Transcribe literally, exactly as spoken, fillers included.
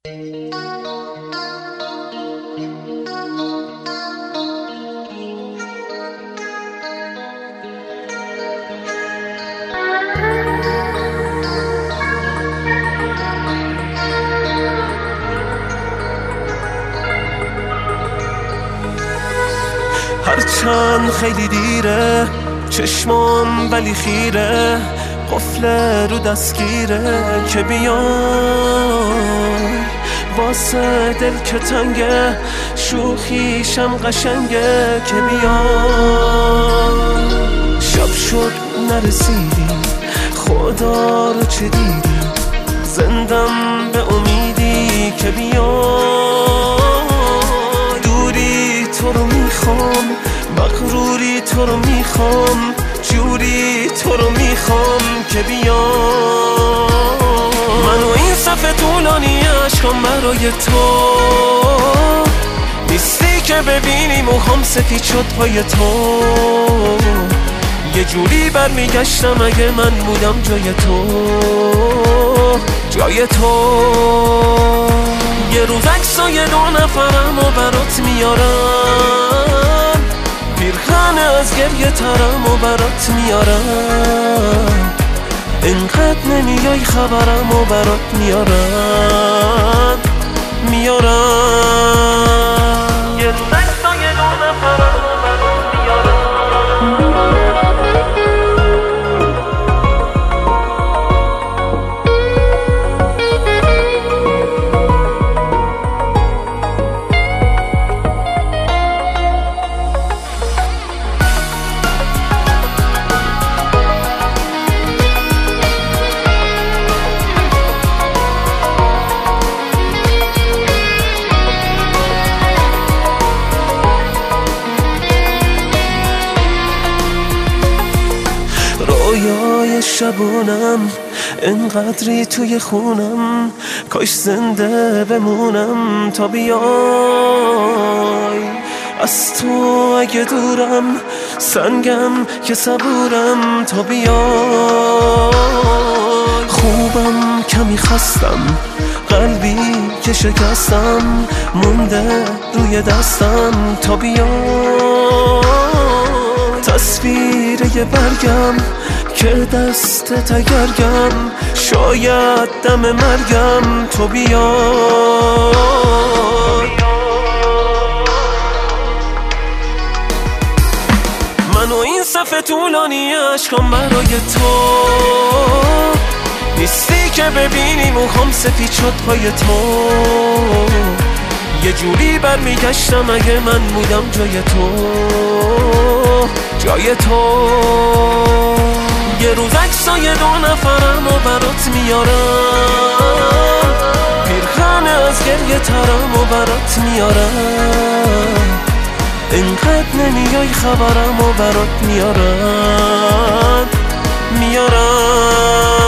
هرچند خیلی دیره چشمام ولی خیره، قفل رو دستگیره که بیای واسه دل که تنگه، شوخیشم قشنگه که بیای. شب شد نرسیدی خدا رو چه دیدی، زندم به امیدی که بیای. دوری تو رو میخوام، مغروری تو رو میخوام، جوری تو رو میخوام که بیای. منو این صفحه طولانی عشقم برای تو نیستی که ببینی موهام سفید شد پای تو. یه جوری برمیگشتم اگه من بودم جای تو، جای تو. یه روز عکسای دو نفرم و برات میارم، پیرخانه از گریه ترم و برات میارم. اینقدر نمیای خبرم و برات میارم، میارم. یه روز عکسای دو نفرم و برات میارم. رویای شبونم انقدری توی خونم، کاش زنده بمونم تا بیای. از تو اگه دورم سنگم که صبورم تا بیای. خوبم کمی خستم، قلبی که شکستم مونده روی دستم تا بیای. تصویر یه برگم که دست تگرگم، شاید دم مرگم تو بیای. منو این صفحه طولانی عشقم برای تو نیستی که ببینی موهام سفید شد پای تو. یه جوری برمیگشتم اگه من بودم جای تو، جای تو. یه روز عکسای دو نفرم و برات میارم، پیرخانه از گریه ترم و برات میارم. اینقدر نمیای خبرم و برات میارم، میارم.